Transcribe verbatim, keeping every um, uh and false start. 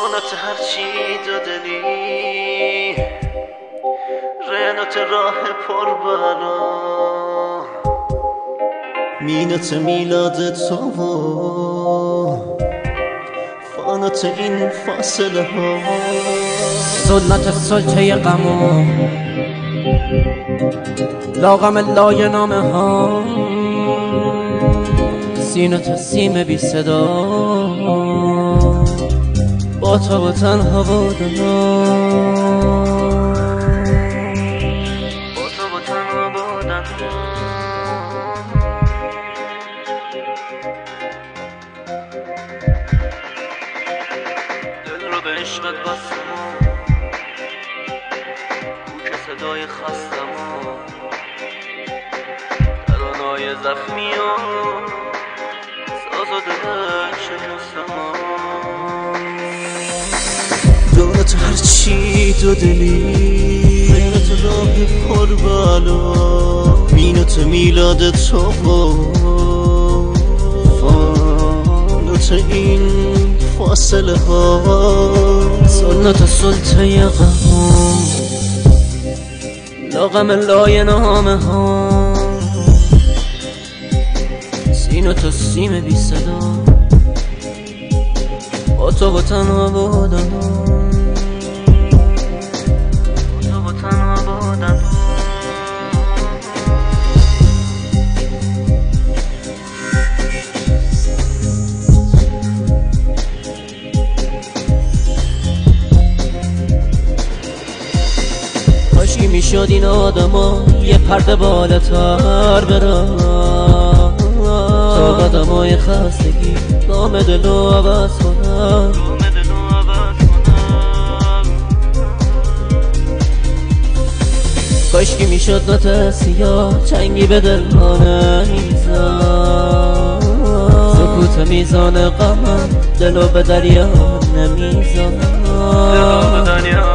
فانات هرچی دادنی رنات راه پر بلا مینات میلاد تو فانات این فاصله ها ظلمت سلطه غم لاغم لای نامه ها سینت سیم بی صدا با تو و تنها بودن با تو و تنها بودن دل رو به عشقت بستم او که صدای خستم ترانه‌های زخمی و ساز و دلت شکستم دولت هرچی تو دلی غیرت راه پر بالا مینت میلاد تو فانوت این فاصله ها سنت سلطه غم لاغم لای نامه ها سینت سیم بی صدا با تو و تنها بودن کاشکی میشد این آدما یه پرده بالاتر برن تا قدمای خستگی دام دلو عوض کنن کاشکی میشد نوت سیاه چنگی به دل ها نمیزن سکوت میزان غمم دلو به دریا نمیزن